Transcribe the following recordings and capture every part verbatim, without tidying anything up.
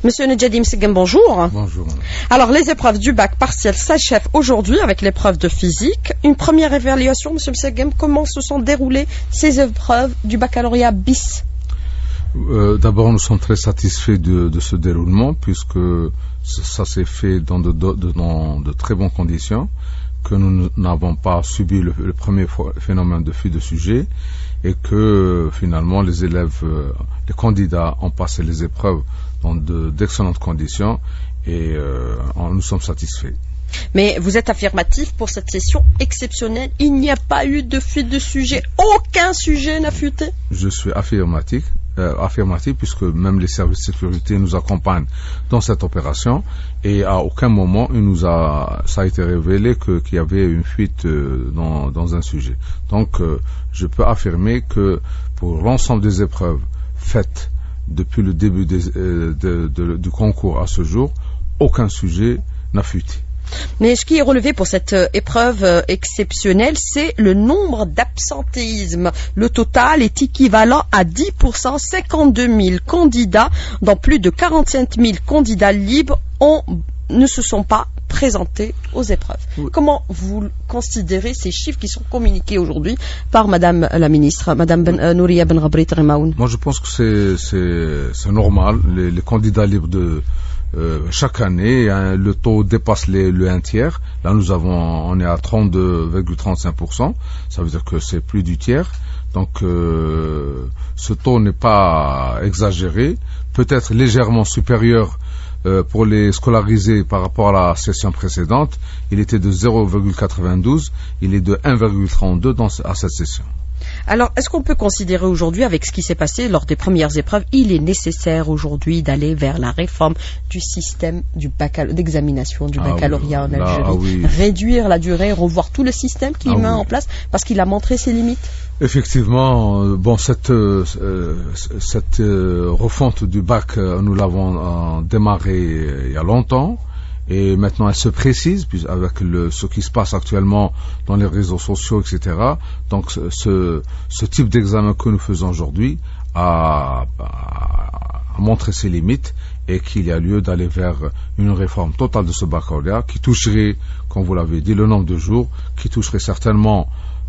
Monsieur Nedjadi Msegem, bonjour. Bonjour. Alors, les épreuves du bac partiel s'achèvent aujourd'hui avec l'épreuve de physique. Une première évaluation, Monsieur Msegem, comment se sont déroulées ces épreuves du baccalauréat bis? euh, D'abord, nous sommes très satisfaits de, de ce déroulement, puisque ça s'est fait dans de, de, dans de très bonnes conditions, que nous n'avons pas subi le, le premier phénomène de fuite de sujet, et que finalement les élèves, les candidats ont passé les épreuves dans de, d'excellentes conditions, et euh, nous sommes satisfaits. Mais vous êtes affirmatif pour cette session exceptionnelle. Il n'y a pas eu de fuite de sujet. Aucun sujet n'a fuité. Je suis affirmatif, euh, affirmatif puisque même les services de sécurité nous accompagnent dans cette opération, et à aucun moment il nous a, ça a été révélé que, qu'il y avait une fuite euh, dans, dans un sujet. Donc euh, je peux affirmer que pour l'ensemble des épreuves faites depuis le début des, euh, de, de, du concours à ce jour, aucun sujet n'a fuité. Mais ce qui est relevé pour cette euh, épreuve euh, exceptionnelle, c'est le nombre d'absentéismes. Le total est équivalent à dix pour cent, cinquante-deux mille candidats, dont plus de quarante-cinq mille candidats libres ont, ne se sont pas présentés aux épreuves. Oui. Comment vous considérez ces chiffres qui sont communiqués aujourd'hui par Madame la ministre, Madame ben, euh, Nouria Ben Ghabri Tremaoun? Moi, je pense que c'est, c'est, c'est normal. Les, les candidats libres de Euh, chaque année, hein, le taux dépasse les, le un tiers. Là, nous avons, on est à trente-deux virgule trente-cinq pour cent. Ça veut dire que c'est plus du tiers. Donc, euh, ce taux n'est pas exagéré. Peut-être légèrement supérieur euh, pour les scolarisés par rapport à la session précédente. Il était de zéro virgule quatre-vingt-douze. Il est de un virgule trente-deux dans, à cette session. Alors, est-ce qu'on peut considérer aujourd'hui, avec ce qui s'est passé lors des premières épreuves, il est nécessaire aujourd'hui d'aller vers la réforme du système du baccalo- d'examination du baccalauréat ah oui, en Algérie, là, ah oui. réduire la durée, revoir tout le système qui ah met oui. en place, parce qu'il a montré ses limites? Effectivement, bon, cette, euh, cette euh, refonte du bac, euh, nous l'avons euh, démarré euh, il y a longtemps. Et maintenant, elle se précise, puis avec le, ce qui se passe actuellement dans les réseaux sociaux, et cetera. Donc, ce, ce type d'examen que nous faisons aujourd'hui a, a, a montré ses limites, et qu'il y a lieu d'aller vers une réforme totale de ce baccalauréat qui toucherait, comme vous l'avez dit, le nombre de jours, qui toucherait certainement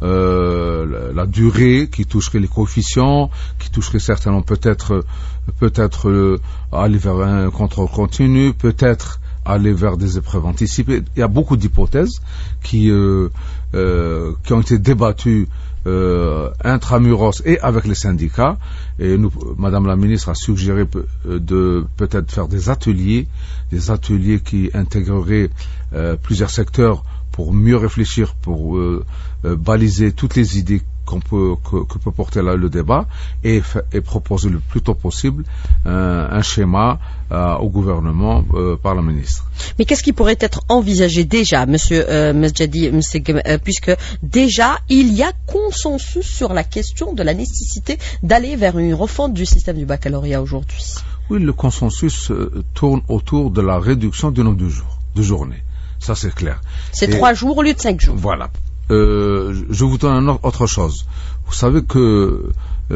euh, la, la durée, qui toucherait les coefficients, qui toucherait certainement peut-être, peut-être euh, aller vers un contrôle continu, peut-être aller vers des épreuves anticipées. Il y a beaucoup d'hypothèses qui, euh, euh, qui ont été débattues euh, intramuros et avec les syndicats. Et nous, Madame la ministre a suggéré de peut-être faire des ateliers, des ateliers qui intégreraient euh, plusieurs secteurs pour mieux réfléchir, pour euh, euh, baliser toutes les idées qu'on peut, que, que peut porter là le débat, et, et proposer le plus tôt possible euh, un schéma euh, au gouvernement euh, par la ministre. Mais qu'est-ce qui pourrait être envisagé déjà, Monsieur euh, Nedjadi Msegem, euh, puisque déjà il y a consensus sur la question de la nécessité d'aller vers une refonte du système du baccalauréat aujourd'hui? Oui, le consensus euh, tourne autour de la réduction du nombre de jours, de journées. Ça, c'est clair. C'est et, trois jours au lieu de cinq jours. Voilà. Euh, je vous donne une autre chose. Vous savez que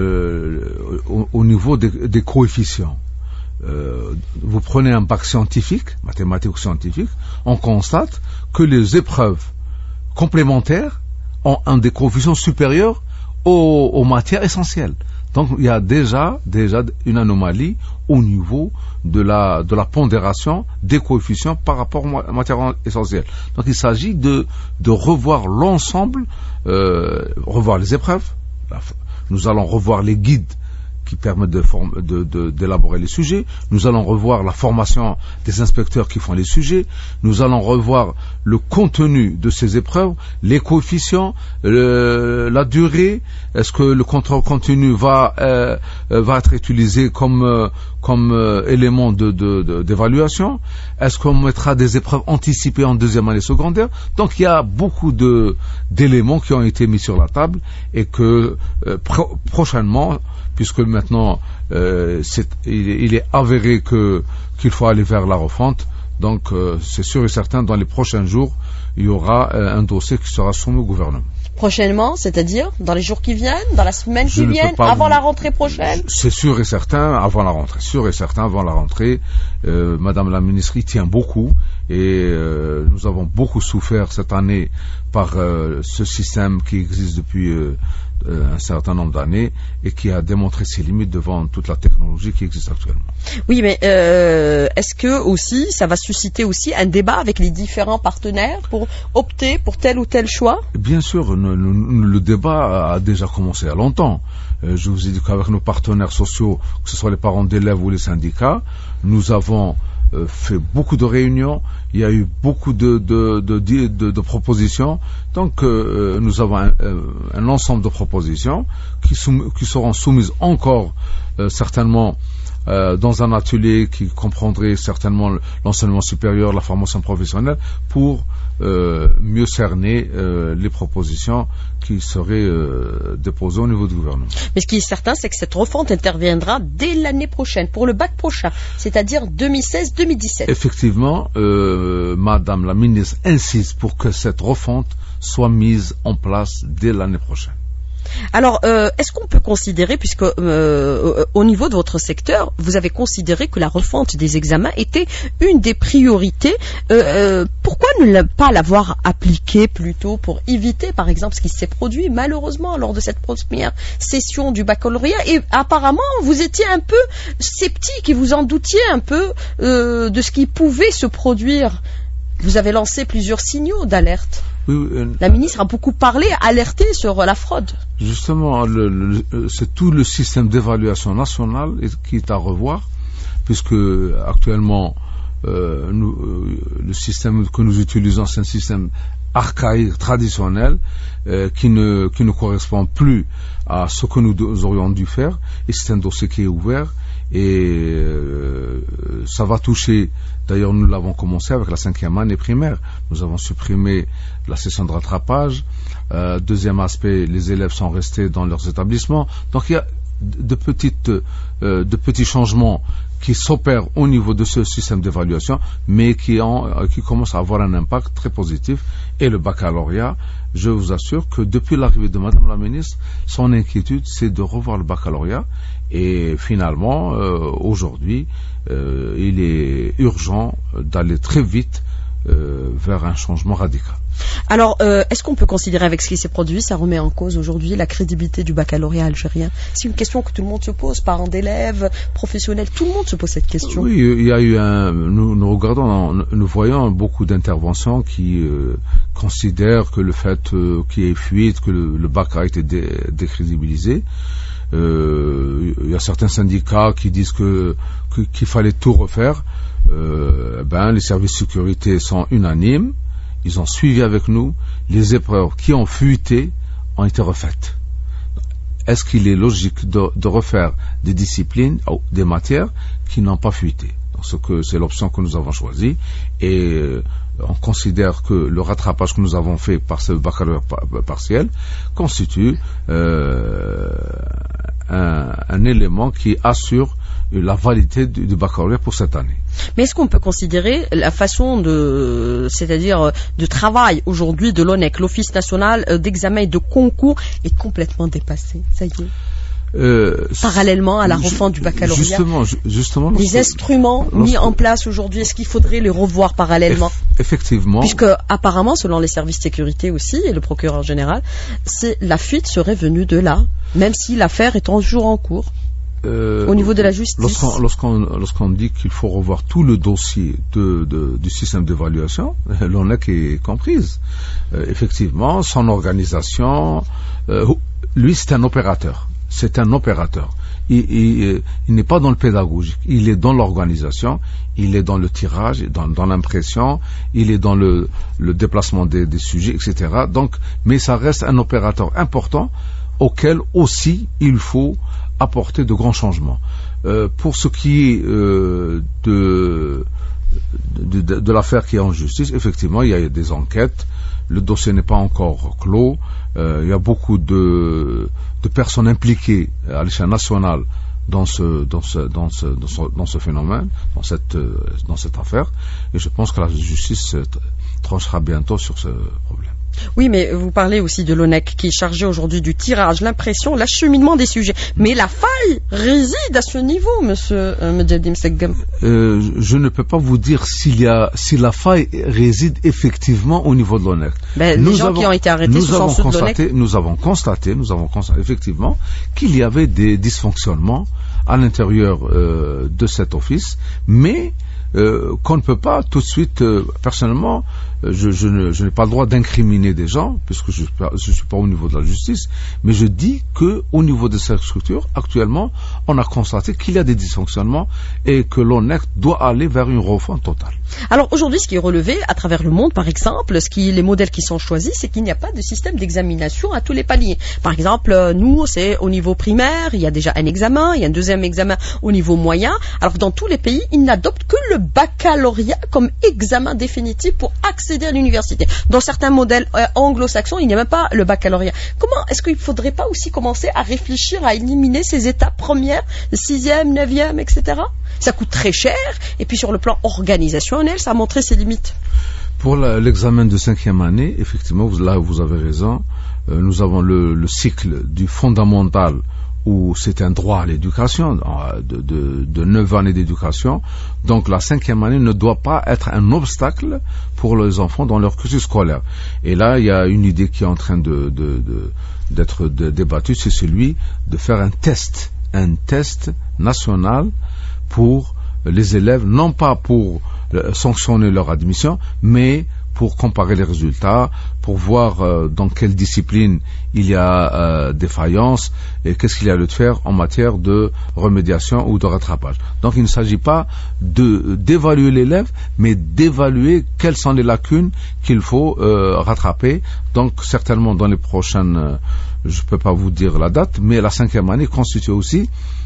euh, au, au niveau des, des coefficients, euh, vous prenez un bac scientifique, mathématiques ou scientifique, on constate que les épreuves complémentaires ont un des coefficients supérieurs aux, aux matières essentielles. Donc il y a déjà, déjà une anomalie au niveau de la, de la pondération des coefficients par rapport aux matières essentielles. Donc il s'agit de, de revoir l'ensemble, euh, revoir les épreuves. Nous allons revoir les guides qui permettent de form- de, de, d'élaborer les sujets. Nous allons revoir la formation des inspecteurs qui font les sujets. Nous allons revoir le contenu de ces épreuves, les coefficients, le, la durée. Est-ce que le contrôle continu va, euh, va être utilisé comme, euh, comme euh, élément de, de, de, d'évaluation? Est-ce qu'on mettra des épreuves anticipées en deuxième année secondaire? Donc il y a beaucoup de, d'éléments qui ont été mis sur la table, et que euh, pro- prochainement, puisque maintenant euh, c'est, il, il est avéré que, qu'il faut aller vers la refonte. Donc euh, c'est sûr et certain, dans les prochains jours, il y aura euh, un dossier qui sera soumis au gouvernement. Prochainement, c'est-à-dire dans les jours qui viennent, dans la semaine Je qui ne vient, peux pas avant vous- la rentrée prochaine? C'est sûr et certain avant la rentrée. Sûr et certain avant la rentrée. Euh, Madame la ministre y tient beaucoup et euh, nous avons beaucoup souffert cette année par euh, ce système qui existe depuis euh, euh, un certain nombre d'années et qui a démontré ses limites devant toute la technologie qui existe actuellement. Oui, mais euh, est-ce que aussi ça va susciter aussi un débat avec les différents partenaires pour opter pour tel ou tel choix? Bien sûr, le, le- le débat a déjà commencé il y a longtemps. Euh, je vous ai dit qu'avec nos partenaires sociaux, que ce soit les parents d'élèves ou les syndicats, nous avons euh, fait beaucoup de réunions, il y a eu beaucoup de, de, de, de, de- de propositions. Donc euh, nous avons un, euh, un ensemble de propositions qui, soum- qui seront soumises encore euh, certainement euh, dans un atelier qui comprendrait certainement l'enseignement supérieur, la formation professionnelle, pour euh, mieux cerner euh, les propositions qui seraient euh, déposées au niveau du gouvernement. Mais ce qui est certain, c'est que cette refonte interviendra dès l'année prochaine, pour le bac prochain, c'est-à-dire deux mille seize deux mille dix-sept. Effectivement, euh, Madame la ministre insiste pour que cette refonte soit mise en place dès l'année prochaine. Alors, euh, est-ce qu'on peut considérer, puisque euh, au niveau de votre secteur, vous avez considéré que la refonte des examens était une des priorités, euh, euh, pourquoi ne pas l'avoir appliquée plus tôt pour éviter, par exemple, ce qui s'est produit malheureusement lors de cette première session du baccalauréat? Et apparemment, vous étiez un peu sceptique et vous en doutiez un peu euh, de ce qui pouvait se produire. Vous avez lancé plusieurs signaux d'alerte. Oui, euh, La ministre a beaucoup parlé, alerté sur la fraude. Justement, le, le, c'est tout le système d'évaluation nationale qui est à revoir, puisque actuellement, euh, nous, euh, le système que nous utilisons, c'est un système archaïque, traditionnel, euh, qui ne qui ne correspond plus à ce que nous, nous aurions dû faire. Et c'est un dossier qui est ouvert. Et euh, ça va toucher, d'ailleurs nous l'avons commencé avec la cinquième année primaire, nous avons supprimé la session de rattrapage. Euh, deuxième aspect, les élèves sont restés dans leurs établissements, donc il y a de, petites, euh, de petits changements qui s'opèrent au niveau de ce système d'évaluation, mais qui, en, qui commencent à avoir un impact très positif. Et le baccalauréat, je vous assure que depuis l'arrivée de Madame la ministre, son inquiétude, c'est de revoir le baccalauréat. Et finalement, euh, aujourd'hui, euh, il est urgent d'aller très vite euh, vers un changement radical. Alors, euh, est-ce qu'on peut considérer avec ce qui s'est produit, ça remet en cause aujourd'hui la crédibilité du baccalauréat algérien? C'est une question que tout le monde se pose, parents d'élèves, professionnels, tout le monde se pose cette question. Oui, il y a eu un. Nous, nous regardons, nous voyons beaucoup d'interventions qui euh, considèrent que le fait euh, qu'il y ait fuite, que le, le bac a été dé, décrédibilisé. Euh, il y a certains syndicats qui disent que, que qu'il fallait tout refaire. Euh, ben, les services de sécurité sont unanimes. Ils ont suivi avec nous. Les épreuves qui ont fuité ont été refaites. Est-ce qu'il est logique de, de refaire des disciplines, des matières qui n'ont pas fuité? Donc, ce que, c'est l'option que nous avons choisie. Et euh, on considère que le rattrapage que nous avons fait par ce baccalauréat partiel constitue euh, un, un élément qui assure la validité du, du baccalauréat pour cette année. Mais est-ce qu'on peut considérer la façon de, c'est-à-dire de travail aujourd'hui de l'O N E C, l'Office national d'examen et de concours, est complètement dépassé? Ça y est. Euh, Parallèlement à la refonte du baccalauréat, justement, justement, les instruments mis en place aujourd'hui, est-ce qu'il faudrait les revoir parallèlement? Eff- Effectivement. Puisque apparemment, selon les services de sécurité aussi et le procureur général, c'est la fuite serait venue de là, même si l'affaire est toujours en cours. Euh, au niveau de la justice. Lorsqu'on, lorsqu'on, lorsqu'on dit qu'il faut revoir tout le dossier de, de, du système d'évaluation, l'O N E C est comprise. Euh, effectivement, son organisation, euh, lui c'est un opérateur. C'est un opérateur. Il, il, il n'est pas dans le pédagogique. Il est dans l'organisation, il est dans le tirage, dans, dans l'impression, il est dans le, le déplacement des, des sujets, et cetera. Donc, mais ça reste un opérateur important auquel aussi il faut apporter de grands changements. Euh, pour ce qui est euh, de, de, de, de l'affaire qui est en justice, effectivement, il y a des enquêtes, le dossier n'est pas encore clos, euh, il y a beaucoup de, de personnes impliquées à l'échelle nationale dans ce, dans ce, dans ce, dans ce, dans ce phénomène, dans cette, dans cette affaire, et je pense que la justice tranchera bientôt sur ce problème. Oui, mais vous parlez aussi de l'O N E C qui est chargé aujourd'hui du tirage, l'impression, l'acheminement des sujets. Mais la faille réside à ce niveau, monsieur euh, Medjadim Seggam. Euh, je ne peux pas vous dire s'il y a, si la faille réside effectivement au niveau de l'O N E C. Ben, les gens avons, qui ont été arrêtés sous censure de l'O N E C. Nous avons constaté, nous avons constaté effectivement qu'il y avait des dysfonctionnements à l'intérieur euh, de cet office, mais euh, qu'on ne peut pas tout de suite, euh, personnellement, je, je, ne, je n'ai pas le droit d'incriminer des gens, puisque je ne suis pas au niveau de la justice, mais je dis qu'au niveau de cette structure, actuellement, on a constaté qu'il y a des dysfonctionnements et que l'O N E C doit aller vers une refonte totale. Alors aujourd'hui, ce qui est relevé à travers le monde, par exemple, ce qui, les modèles qui sont choisis, c'est qu'il n'y a pas de système d'examination à tous les paliers. Par exemple, nous, c'est au niveau primaire, il y a déjà un examen, il y a un deuxième examen au niveau moyen, alors que dans tous les pays, ils n'adoptent que le baccalauréat comme examen définitif pour accéder à l'université. Dans certains modèles euh, anglo-saxons, il n'y a même pas le baccalauréat. Comment est-ce qu'il ne faudrait pas aussi commencer à réfléchir à éliminer ces étapes premières, sixième, neuvième, et cetera. Ça coûte très cher, et puis sur le plan organisationnel, ça a montré ses limites. Pour la, l'examen de cinquième année, effectivement, vous, là vous avez raison, euh, nous avons le, le cycle du fondamental, où c'est un droit à l'éducation, de, de, de neuf années d'éducation. Donc la cinquième année ne doit pas être un obstacle pour les enfants dans leur cursus scolaire. Et là, il y a une idée qui est en train de, de, de, d'être de, débattue, c'est celui de faire un test, un test national pour les élèves, non pas pour sanctionner leur admission, mais pour comparer les résultats, pour voir euh, dans quelle discipline il y a euh, défaillance et qu'est-ce qu'il y a lieu de faire en matière de remédiation ou de rattrapage. Donc il ne s'agit pas de, d'évaluer l'élève, mais d'évaluer quelles sont les lacunes qu'il faut euh, rattraper. Donc certainement dans les prochaines, euh, je ne peux pas vous dire la date, mais la cinquième année constitue aussi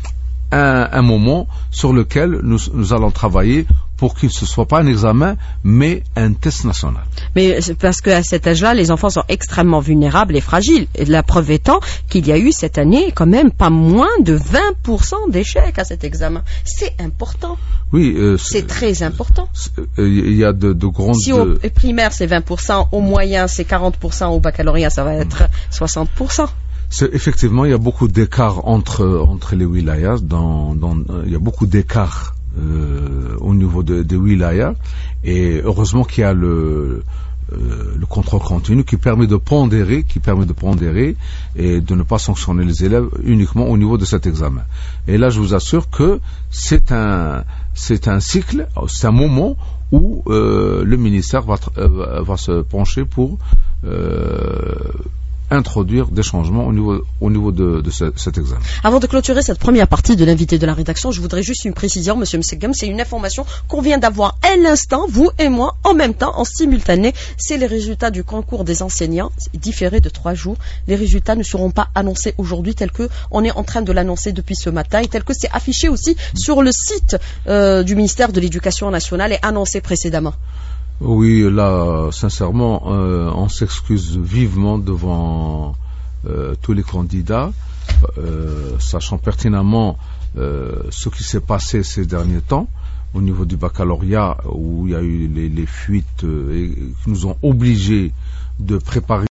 un, un moment sur lequel nous, nous allons travailler pour qu'il ne soit pas un examen, mais un test national. Mais c'est parce qu'à cet âge-là, les enfants sont extrêmement vulnérables et fragiles. Et la preuve étant qu'il y a eu cette année quand même pas moins de vingt pour cent d'échecs à cet examen. C'est important. Oui, euh, c'est, c'est très important. Il y a de, de grandes... Si au primaire c'est vingt pour cent, au moyen c'est quarante pour cent, au baccalauréat ça va être soixante pour cent. C'est, effectivement, il y a beaucoup d'écarts entre, entre les wilayas. Dans, dans, il y a beaucoup d'écarts Euh, au niveau des de wilayas, et heureusement qu'il y a le, euh, le contrôle continu qui permet de pondérer, qui permet de pondérer et de ne pas sanctionner les élèves uniquement au niveau de cet examen. Et là, je vous assure que c'est un, c'est un cycle, c'est un moment où euh, le ministère va, euh, va se pencher pour euh, introduire des changements au niveau, au niveau de, de ce, cet examen. Avant de clôturer cette première partie de l'invité de la rédaction, je voudrais juste une précision, monsieur Mseggam, c'est une information qu'on vient d'avoir à l'instant, vous et moi, en même temps, en simultané. C'est les résultats du concours des enseignants, différé de trois jours. Les résultats ne seront pas annoncés aujourd'hui, tels que on est en train de l'annoncer depuis ce matin, et tel que c'est affiché aussi sur le site euh, du ministère de l'Éducation nationale et annoncé précédemment. Oui, là, sincèrement, euh, on s'excuse vivement devant euh, tous les candidats, euh, sachant pertinemment euh, ce qui s'est passé ces derniers temps au niveau du baccalauréat, où il y a eu les, les fuites euh, et qui nous ont obligés de préparer